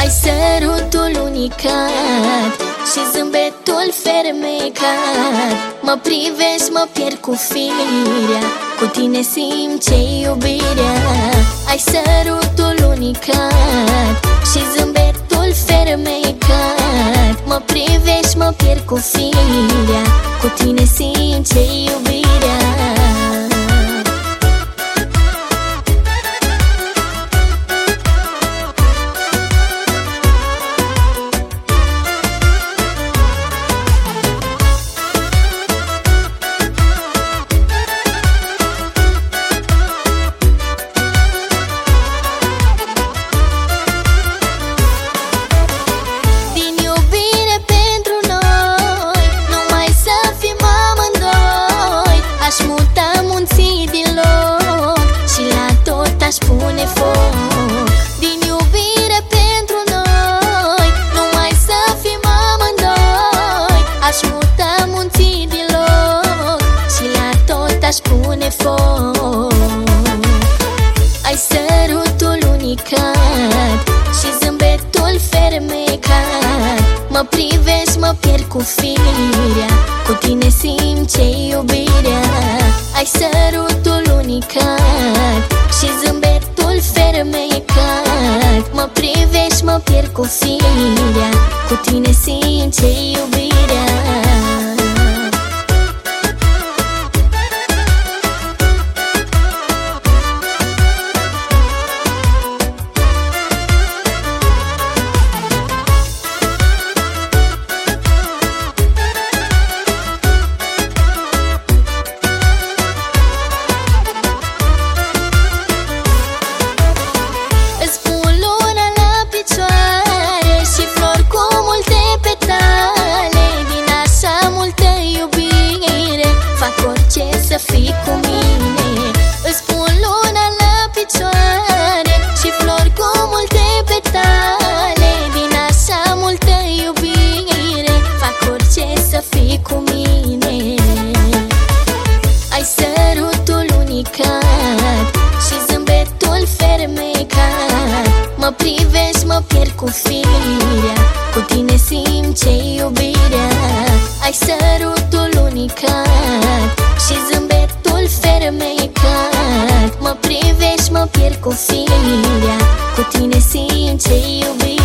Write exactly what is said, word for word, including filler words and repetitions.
Ai sărutul unicat și zâmbetul fermecat. Mă privești, mă pierd cu firea, cu tine simt ce iubirea. Ai sărutul unicat și zâmbetul fermecat. Mă privești, mă pierd cu firea, cu tine simt ce iubirea. Aș pune foc din iubire pentru noi, numai să fim amândoi. Aș muta munții din loc și la tot aș pune foc. Ai sărutul unicat și zâmbetul fermecat. Mă privești, mă pierd cu firea, cu tine simt ce iubirea. Ai sărutul unicat și zâmbetul fermecat. Mă privești, mă pierd cu firea, cu tine simt ce iubirea. Să fii cu mine, îți pun luna la picioare și flori cu multe petale. Din așa multă iubire fac orice să fii cu mine. Ai sărutul unicat și zâmbetul fermecat. Mă privești, mă pierd cu firea, cu tine simt ce iubirea. Ai sărutul unicat și zâmbetul fermecat. Mă privești, mă pierd cu firea, cu tine simt ce iubirea.